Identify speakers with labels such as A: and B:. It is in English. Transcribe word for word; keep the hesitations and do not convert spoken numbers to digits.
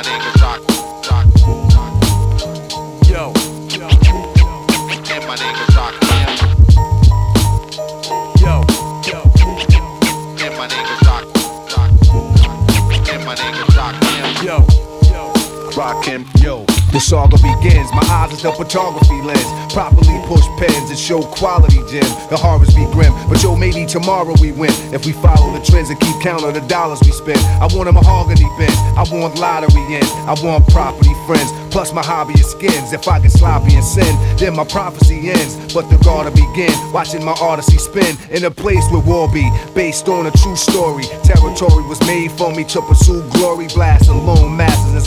A: name is Rock, Rock, Rock. Yo, yo, and my name is Rock. Yo, yo, and my name is Rock, Rock, and my name is Rock. Yo, yo,
B: Rakim, yo. The saga begins, my eyes is the photography lens. Properly push pens and show quality gems. The horrors be grim, but yo, maybe tomorrow we win. If we follow the trends and keep count of the dollars we spend. I want a mahogany bench, I want lottery ends, I want property friends, plus my hobby is skins. If I get sloppy and sin, then my prophecy ends. But the gotta begin, watching my odyssey spin in a place where war be, based on a true story. Territory was made for me to pursue glory, blast alone masses.